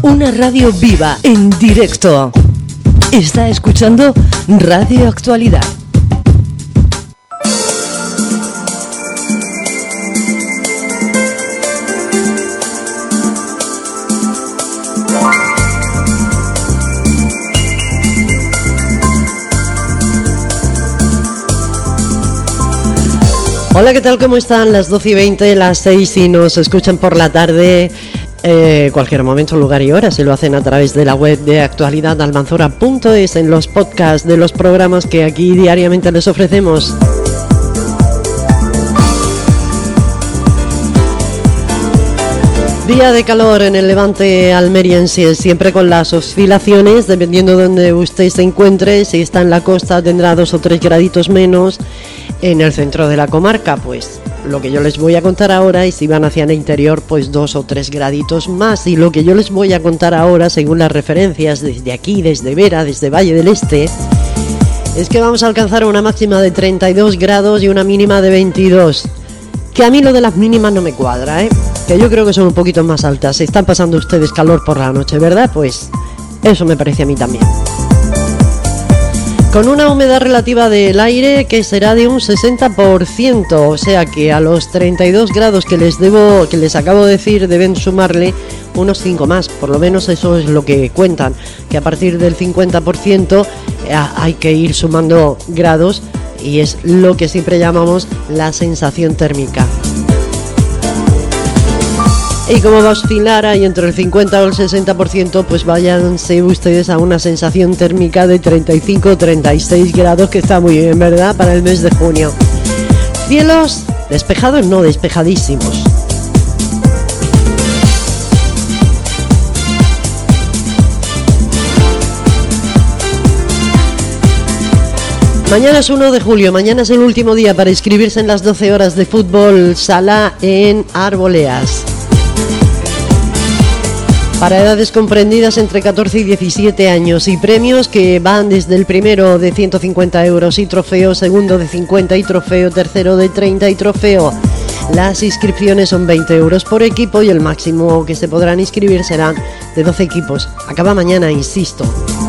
Una radio viva, en directo. Está escuchando Radio Actualidad. Hola, ¿qué tal? ¿Cómo están? Las 12:20, las 6 y nos escuchan por la tarde. Cualquier momento, lugar y hora, se lo hacen a través de la web de actualidadalmanzora.es, en los podcasts de los programas que aquí diariamente les ofrecemos. Día de calor en el levante almeriense, siempre con las oscilaciones, dependiendo de donde usted se encuentre. Si está en la costa tendrá 2 o 3 graditos menos. En el centro de la comarca, pues lo que yo les voy a contar ahora, y si van hacia el interior, pues 2 o 3 graditos más. Y lo que yo les voy a contar ahora, según las referencias desde aquí, desde Vera, desde Valle del Este, es que vamos a alcanzar una máxima de 32 grados y una mínima de 22. Que a mí lo de las mínimas no me cuadra, que yo creo que son un poquito más altas. Si están pasando ustedes calor por la noche, ¿verdad? Pues eso me parece a mí también. Con una humedad relativa del aire que será de un 60%, o sea que a los 32 grados que les acabo de decir, deben sumarle unos 5 más, por lo menos eso es lo que cuentan, que a partir del 50% hay que ir sumando grados, y es lo que siempre llamamos la sensación térmica. Y como va a oscilar ahí entre el 50 o el 60%, pues váyanse ustedes a una sensación térmica de 35 o 36 grados, que está muy bien, ¿verdad?, para el mes de junio. Cielos despejados, no, despejadísimos. Mañana es 1 de julio, mañana es el último día para inscribirse en las 12 horas de fútbol sala en Arboleas. Para edades comprendidas entre 14 y 17 años, y premios que van desde el primero de 150 euros y trofeo, segundo de 50 y trofeo, tercero de 30 y trofeo. Las inscripciones son 20 euros por equipo y el máximo que se podrán inscribir serán de 12 equipos. Acaba mañana, insisto.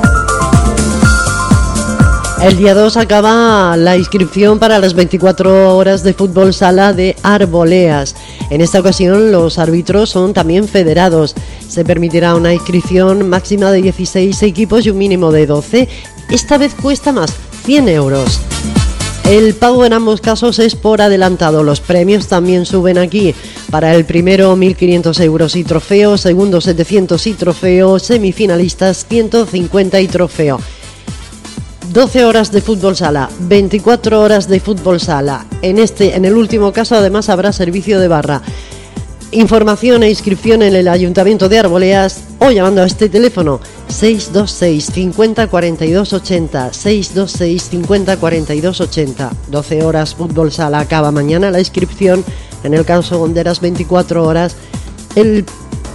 El día 2 acaba la inscripción para las 24 horas de fútbol sala de Arboleas. En esta ocasión los árbitros son también federados. Se permitirá una inscripción máxima de 16 equipos y un mínimo de 12. Esta vez cuesta más, 100 euros. El pago en ambos casos es por adelantado. Los premios también suben aquí. Para el primero 1.500 euros y trofeo, segundo 700 y trofeo, semifinalistas 150 y trofeo. 12 horas de fútbol sala, 24 horas de fútbol sala. En el último caso, además, habrá servicio de barra. Información e inscripción en el Ayuntamiento de Arboleas o llamando a este teléfono 626 50 42 80, 626 50 42 80. 12 horas fútbol sala, acaba mañana la inscripción. En el caso de las 24 horas, el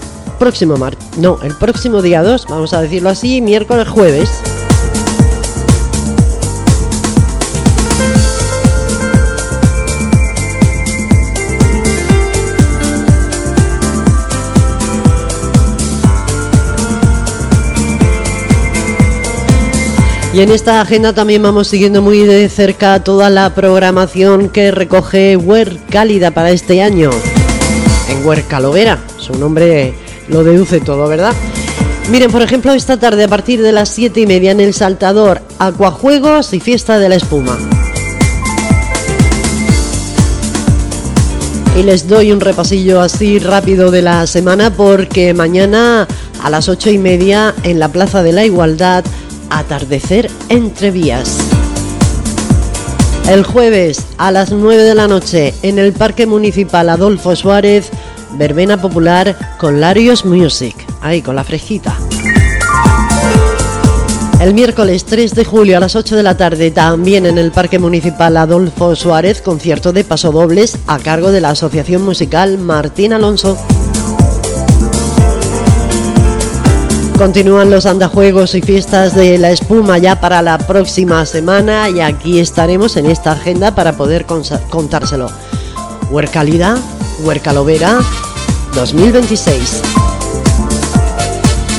próximo día 2, vamos a decirlo así, jueves. Y en esta agenda también vamos siguiendo muy de cerca toda la programación que recoge Huercálida para este año. En Huercalovera, su nombre lo deduce todo, ¿verdad? Miren, por ejemplo, esta tarde a partir de las 7:30 en El Saltador, acuajuegos y fiesta de la espuma. Y les doy un repasillo así rápido de la semana, porque mañana a las 8:30 en la Plaza de la Igualdad, atardecer entre vías. El jueves a las 9 de la noche en el Parque Municipal Adolfo Suárez, verbena popular con Larios Music, ahí con la fresquita. El miércoles 3 de julio a las 8 de la tarde, también en el Parque Municipal Adolfo Suárez, concierto de pasodobles a cargo de la Asociación Musical Martín Alonso. Continúan los andajuegos y fiestas de la espuma ya para la próxima semana, y aquí estaremos en esta agenda para poder contárselo. Huercálida, Huercalovera 2026.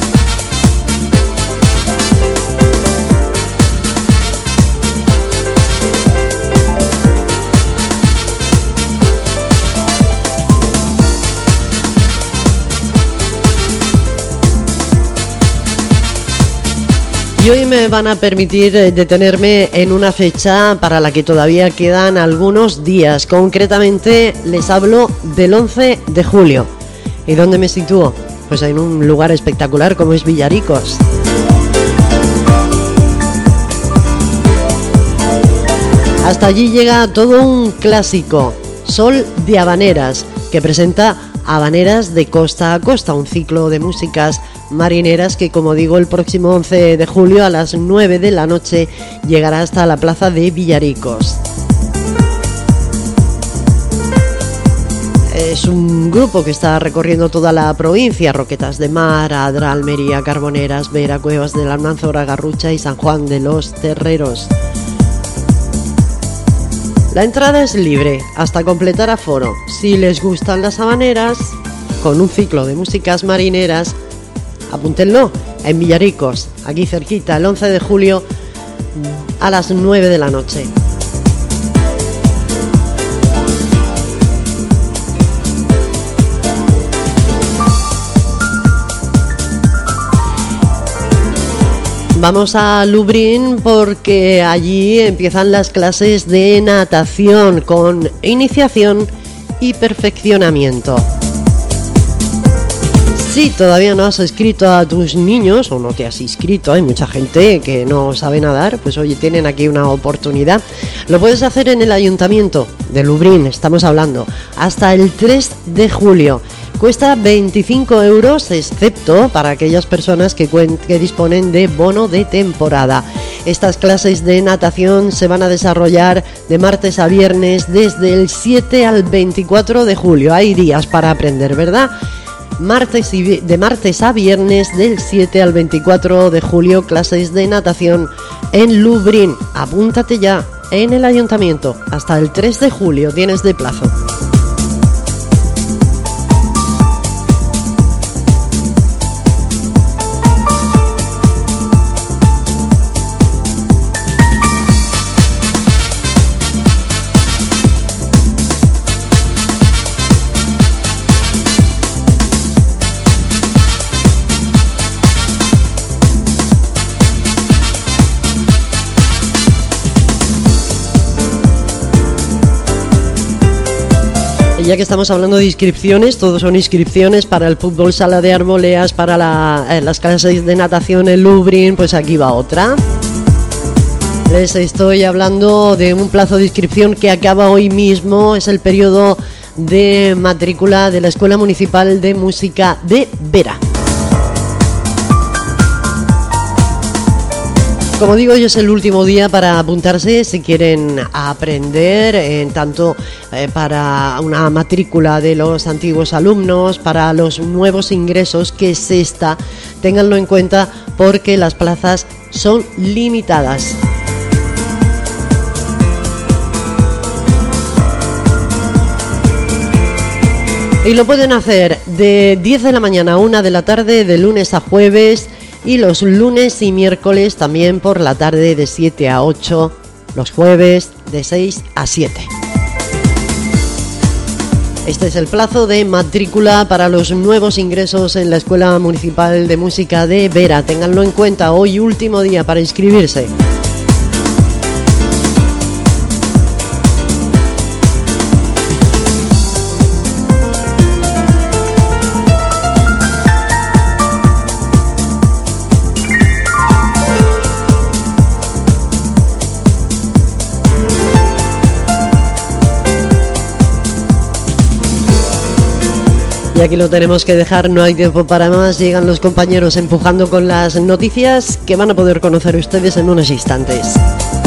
Y hoy me van a permitir detenerme en una fecha para la que todavía quedan algunos días. Concretamente les hablo del 11 de julio. ¿Y dónde me sitúo? Pues en un lugar espectacular como es Villaricos. Hasta allí llega todo un clásico, Sol de Habaneras, que presenta Habaneras de costa a costa, un ciclo de músicas marineras que, como digo, el próximo 11 de julio a las 9 de la noche llegará hasta la plaza de Villaricos. Es un grupo que está recorriendo toda la provincia: Roquetas de Mar, Adra, Almería, Carboneras, Vera, Cuevas de la Almanzora, Garrucha y San Juan de los Terreros. La entrada es libre hasta completar aforo. Si les gustan las habaneras, con un ciclo de músicas marineras, apúntenlo, en Villaricos, aquí cerquita, el 11 de julio a las 9 de la noche. Vamos a Lublin porque allí empiezan las clases de natación con iniciación y perfeccionamiento. Si todavía no has inscrito a tus niños o no te has inscrito, hay mucha gente que no sabe nadar, pues oye, tienen aquí una oportunidad. Lo puedes hacer en el Ayuntamiento de Lublin, estamos hablando, hasta el 3 de julio. Cuesta 25 euros, excepto para aquellas personas que disponen de bono de temporada. Estas clases de natación se van a desarrollar de martes a viernes desde el 7 al 24 de julio. Hay días para aprender, ¿verdad? De martes a viernes del 7 al 24 de julio, clases de natación en Lublin. Apúntate ya en el Ayuntamiento. Hasta el 3 de julio tienes de plazo. Ya que estamos hablando de inscripciones, todos son inscripciones para el fútbol sala de Arboleas, para las clases de natación en Lublin, pues aquí va otra. Les estoy hablando de un plazo de inscripción que acaba hoy mismo, es el periodo de matrícula de la Escuela Municipal de Música de Vera. Como digo, hoy es el último día para apuntarse si quieren aprender, en tanto para una matrícula de los antiguos alumnos, para los nuevos ingresos que se está. Ténganlo en cuenta porque las plazas son limitadas. Y lo pueden hacer de 10 de la mañana a 1 de la tarde, de lunes a jueves, y los lunes y miércoles también por la tarde de 7 a 8, los jueves de 6 a 7. Este es el plazo de matrícula para los nuevos ingresos en la Escuela Municipal de Música de Vera. Ténganlo en cuenta, hoy último día para inscribirse. Y aquí lo tenemos que dejar, no hay tiempo para más. Llegan los compañeros empujando con las noticias que van a poder conocer ustedes en unos instantes.